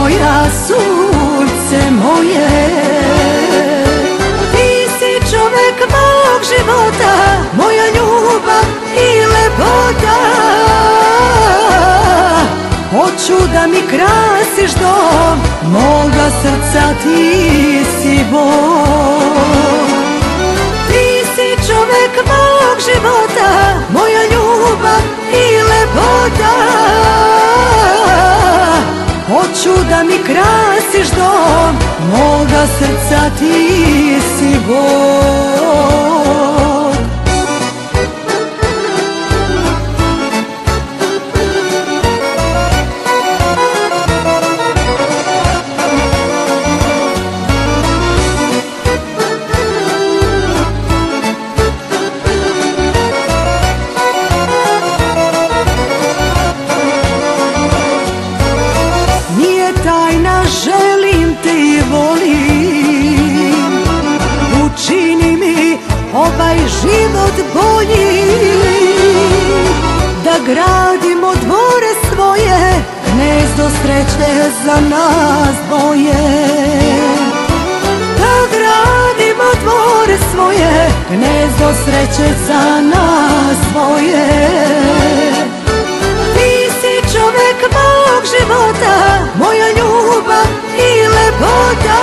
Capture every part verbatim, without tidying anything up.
moja, sunce moje. Ti si čovek mog života, moja ljubav i lepota. Hoću da mi krasiš dom moga srca, ti si Bog. Ti si čovek mog života, moja ljubav i lepota. Hoću da mi krasiš dom moga srca, ti si Bog. Tajna, želim te i volim, učini mi ovaj život boljim. Da gradimo dvore svoje, gnezdo sreće za nas dvoje. Da gradimo dvore svoje, gnezdo sreće za nas dvoje. Ti si čovek mog života, moja ljubav i lepota.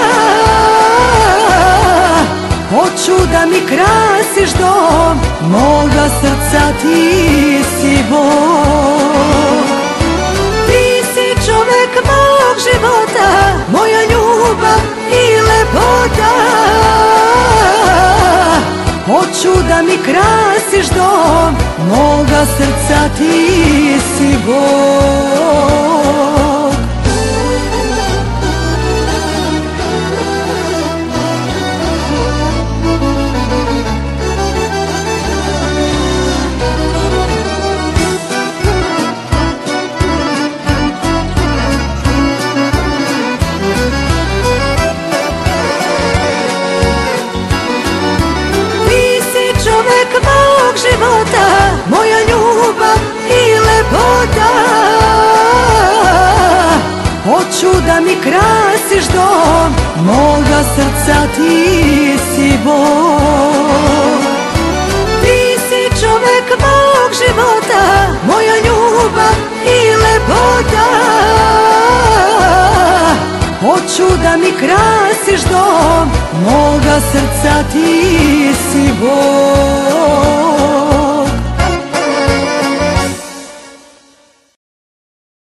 Hoću da mi krasiš dom moga srca, ti si Bog. Ti si čovek mog života, moja ljubav i lepota. Hoću da mi krasiš dom moga srca, ti si Bog. Života, moja ljubav i lepota. Hoću da mi krasiš dom moga srca, ti si Bog. Ti si čovek mog života, moja ljubav i lepota. Hoću da mi krasiš dom moga srca, ti si Bog.